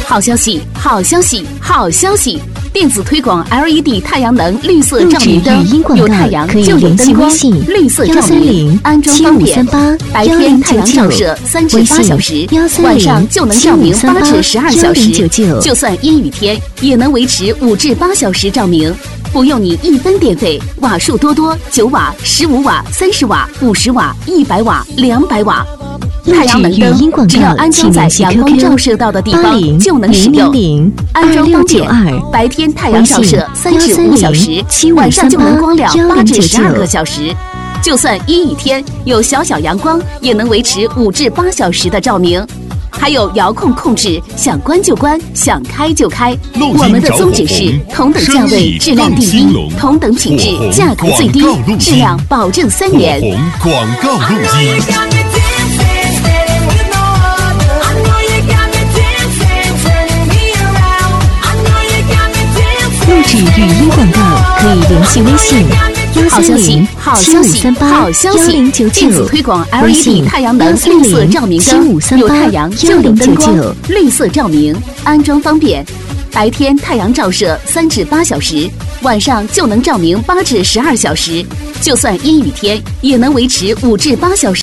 好消息，好消息，好消息！电子推广 LED 太阳能绿色照明灯，有太阳就有灯光，绿色照明，安装方便。白天太阳照射3至8小时，晚上就能照明8至12小时。就算阴雨天，也能维持5至8小时照明，不用你1分电费，瓦数多9瓦、15瓦、30瓦、50瓦、100瓦、200瓦。太阳能灯只要安装在阳光照射到的地方就能使用，安装方便。白天太阳照射3至5小时，晚上就能光亮8至12个小时。就算阴雨天，有小小阳光也能维持5至8小时的照明。还有遥控控制，想关就关，想开就开。我们的宗旨是同等价位，质量第一；同等品质，价格最低，质量保证3年。 广告录音。 录制语音广告可以联系微信好消息，好消息，好消息！电子推广 LED 太阳能绿色照明灯，有太阳就有灯光，绿色照明，安装方便。白天太阳照射3至8小时，晚上就能照明8至12小时。就算阴雨天，也能维持5至8小时。